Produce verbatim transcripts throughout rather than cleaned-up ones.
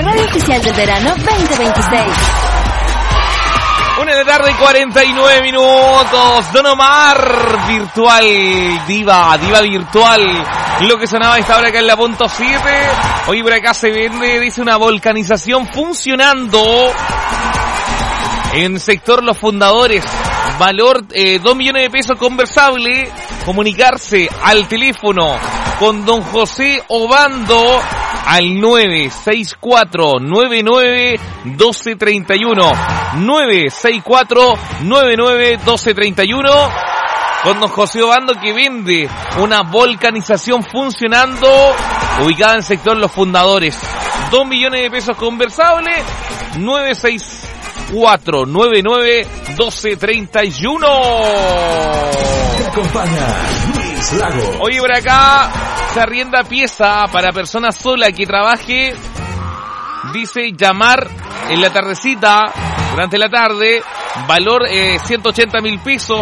radio oficial del verano veinte veintiséis. Una de la tarde, cuarenta y nueve minutos. Don Omar, virtual, diva, diva virtual. Lo que sonaba a esta hora acá en la punto siete. Hoy por acá se vende, dice, una volcanización funcionando en sector Los Fundadores. Valor eh, dos millones de pesos conversable. Comunicarse al teléfono con don José Obando al nueve seis cuatro nueve nueve uno dos tres uno. nueve seis cuatro nueve nueve uno dos tres uno. Con don José Obando, que vende una volcanización funcionando ubicada en el sector Los Fundadores. dos millones de pesos conversables. nueve seis cuatro nueve nueve uno dos tres uno. Te acompaña Luis Lagos. Oye, por acá se arrienda pieza para persona sola que trabaje. Dice llamar en la tardecita, durante la tarde, valor eh, ciento ochenta mil pesos.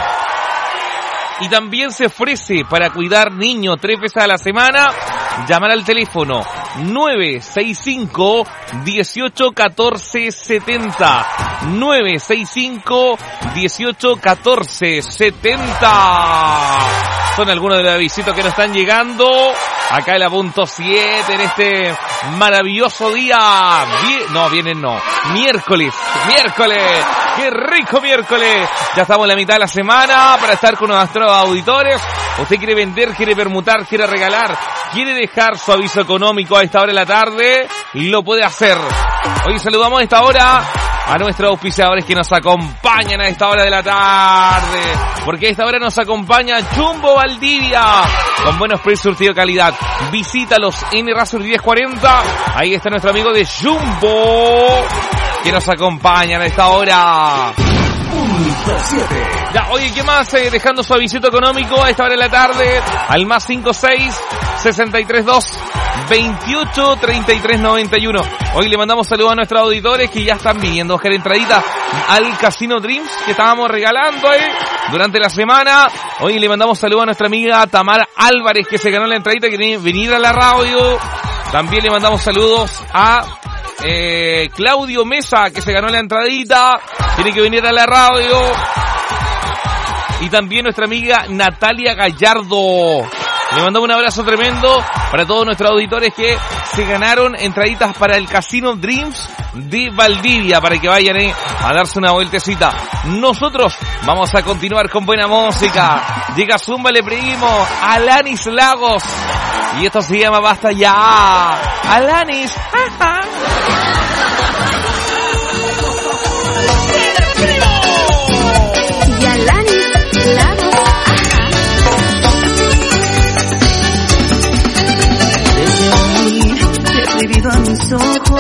Y también se ofrece para cuidar niños tres veces a la semana. Llamar al teléfono nueve seis cinco dieciocho catorce setenta. nueve seis cinco dieciocho catorce setenta. Son algunos de los visitos que nos están llegando acá en la punto siete en este maravilloso día. Vie- no, viernes no. Miércoles. Miércoles. ¡Qué rico miércoles! Ya estamos en la mitad de la semana para estar con nuestros auditores. Usted quiere vender, quiere permutar, quiere regalar, quiere dejar su aviso económico a esta hora de la tarde, lo puede hacer. Hoy saludamos a esta hora a nuestros auspiciadores que nos acompañan a esta hora de la tarde, porque a esta hora nos acompaña Jumbo Valdivia, con buenos precios, surtido de calidad. Visítalos en Errázuriz diez cuarenta, ahí está nuestro amigo de Jumbo, que nos acompañan a esta hora. Punto siete. Ya, oye, ¿qué más? Eh, dejando su avisito económico a esta hora de la tarde, al más cinco seis sesenta y tres dos veintiocho treinta y tres noventa y uno. Hoy le mandamos saludos a nuestros auditores que ya están viniendo a buscar entradita al Casino Dreams que estábamos regalando ahí durante la semana. Hoy le mandamos saludos a nuestra amiga Tamara Álvarez, que se ganó la entradita, que tiene que venir a la radio. También le mandamos saludos a eh, Claudio Mesa, que se ganó la entradita, tiene que venir a la radio. Y también nuestra amiga Natalia Gallardo. Le mandamos un abrazo tremendo para todos nuestros auditores que se ganaron entraditas para el Casino Dreams de Valdivia, para que vayan eh, a darse una vueltecita. Nosotros vamos a continuar con buena música. Llega Zúmbale Primo, Alanis Lagos. Y esto se llama Basta Ya. Alanis.